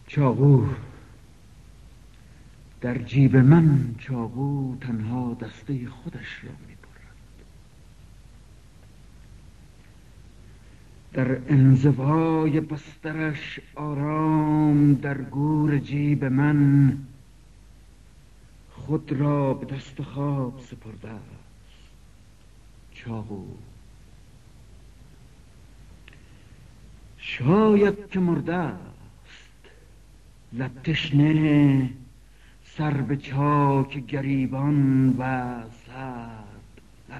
چاقو در جیب من، چاقو تنها دسته خودش را می‌برد. در انزوای بسترش آرام در گور جیب من، خود را به دست خواب سپرده است. چاقو شاید که مرده است، لب تشنه، سر به چاک گریبان و سرد لب.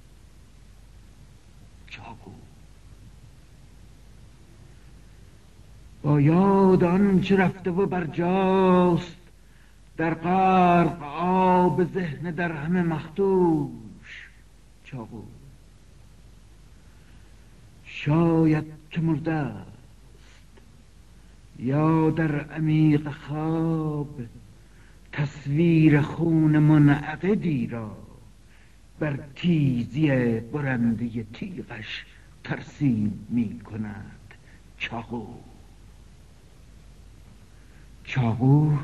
چاقو با یاد آنچه رفته و برجاست، در غرق آب ذهن در همه مخدوش. چاقو شاید که مرده است، یا در عمیق خواب تصویر خون منعقدی را بر تیزی برنده تیغش ترسیم می کند. چاقو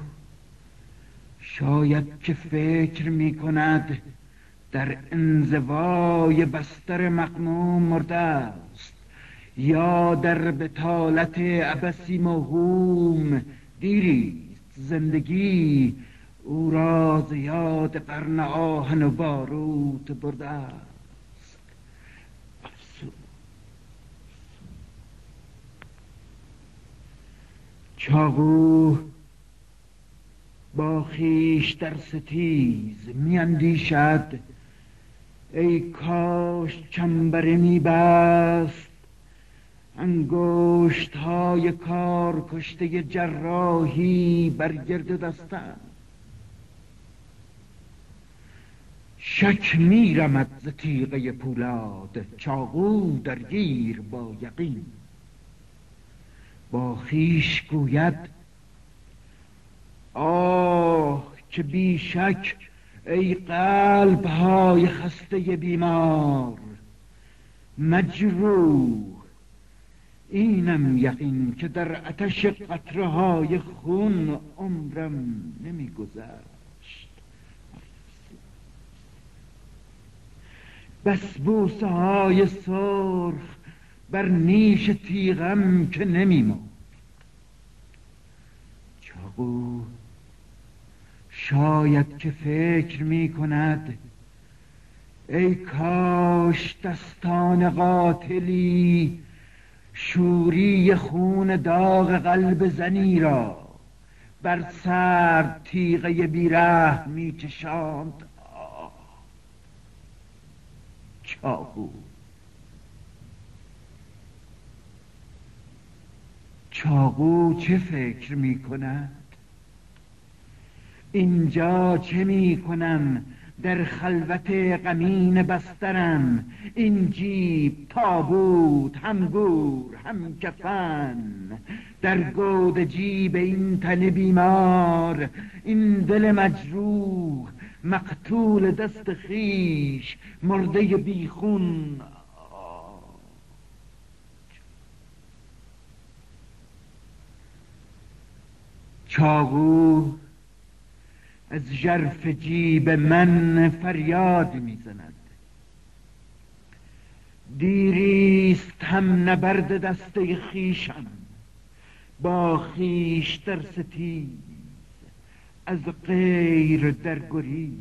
شاید که فکر می کند در انزوای بستر مغموم مرده است، یا در بطالت عبثی موهوم دیریست زندگی او را ز یاد قرن آهن و باروت برده است. افسوس. چاقو با خویش در ستیز میاندیشد ای کاش چنبره میبست انگشت های کار کشته جراحی بر گرد دستم. شک میرمد ز تیغه پولاد، چاقو درگیر با یقین. با خویش گوید آه که بی شک ای قلب های خسته بیمار مجروح، اینم یقین که در آتش قطره های خون عمرم نمیگذشت. بس بوسه های سرخ بر نیش تیغم که نمیمرد. چاقو شاید که فکر می کند ای کاش دستان قاتلی شوری خون داغ قلب زنی را بر سرد تیغه بیره می چشاند. چاقو چه فکر می کند؟ اینجا چه می کنم در خلوت غمین بسترم؟ این جیب تابوت هم گور هم کفن، در گود جیب این تن بیمار، این دل مجروح مقتول دست خویش مرده بیخون. چاقو از ژرف جیب من فریاد میزند. دیریست هم نبرد دسته خویشم با خویش در ستیز از غیر در گریز.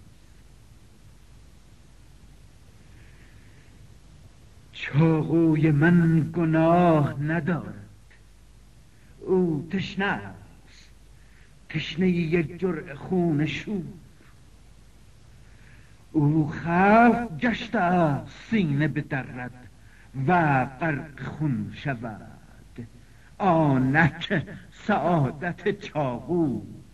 چاقوی من گناه ندارد، او تشنه است، تشنه یک جرعه خون شور. او خلق گشته است سینه بدرد و غرق خون شود. آنک سعادت چاقو